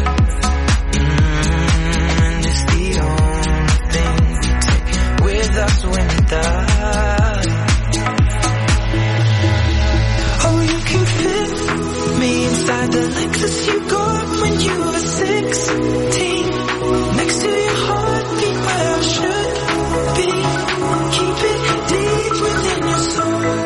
Mm, and it's the only thing we take with us when we die. Oh, you can fit me inside the necklace you got when you were sixteen. Next to your heartbeat where I should be. Keep it deep within your soul.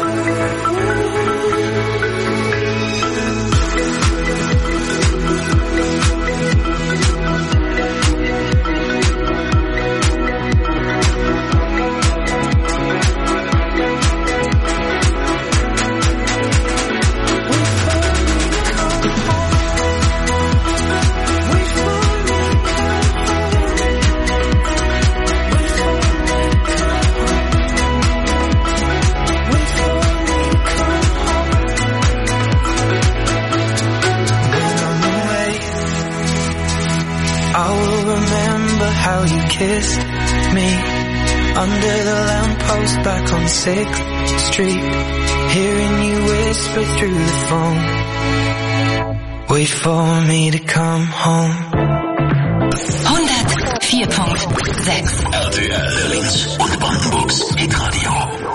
I will remember how you kissed me under the lamppost back on sixth Street, hearing you whisper through the phone. Wait for me to come home. hundertvier Punkt sechs. R T L Berlins und Brandenburgs Hitradio.